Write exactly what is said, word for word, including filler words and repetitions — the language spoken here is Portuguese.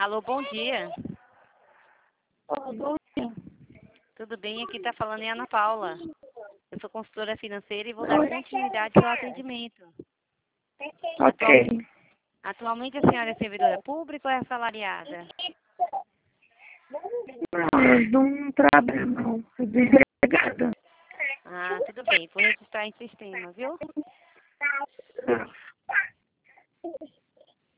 Alô, bom dia. Oh, bom dia. Tudo bem? Aqui está falando é Ana Paula. Eu sou consultora financeira e vou dar continuidade ao atendimento. Ok. Atualmente a senhora é servidora pública ou é assalariada? Não, eu não trabalho, não. Sou desempregada. Ah, tudo bem. Vou registrar em sistema, viu?